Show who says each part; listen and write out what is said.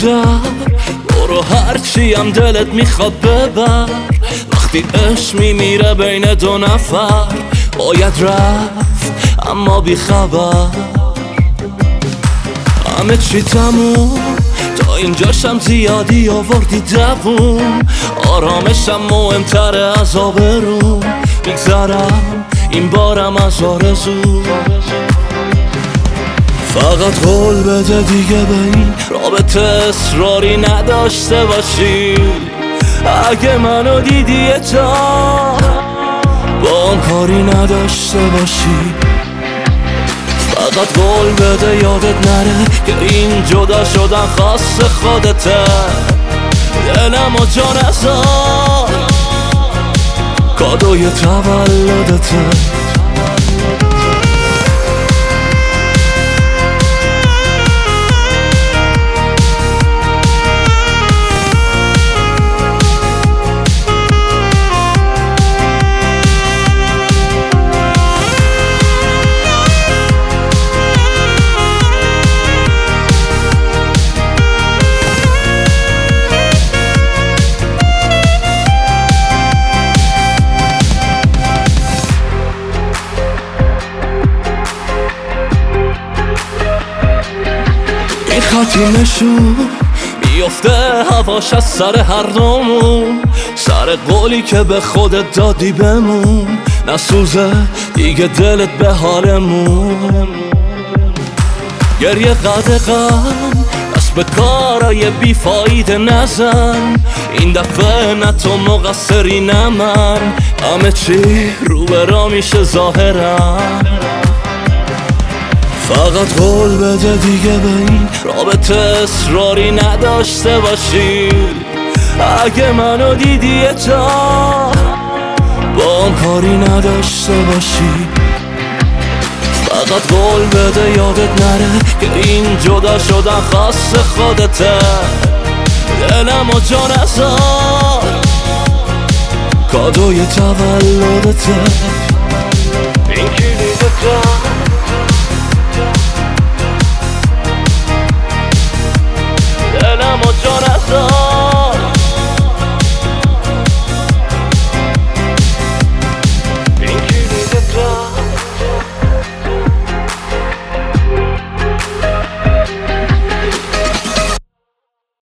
Speaker 1: زودتر برو، هرچی هم دلت میخواد ببر. وقتی عشق میمیره بین دو نفر باید رفت اما بی خبر. همه چی تموم، تا اینجاشم زیادی آوردی دووم. آرامشم مهمتره از آبروم، میگذرم این بارم از آرزو. فقط قول بده دیگه به این رابطه اصراری نداشته باشی. اگه منو دیدی یه جا با هم کاری نداشته باشی. فقط قول بده یادت نره که این جدا شدن خاص خودته. دلم و جا نذار کادوی تولدته. خطی نشون میفته هواش از سر هر دومون. سر قولی که به خودت دادی بمون، نسوزه دیگه دلت به حالمون. گریه قدقم دست به کارای بیفایده نزن. این دفعه نه تو مقصری نه من، همه چی رو به راه میشه ظاهرم. فقط قول بده دیگه به این رابطه اصراری نداشته باشی. اگه منو دیدی یه جا با هم کاری نداشته باشی. فقط قول بده یادت نره که این جدا شدن خاص خودته. دلم و جا نذار کادوی تولدته.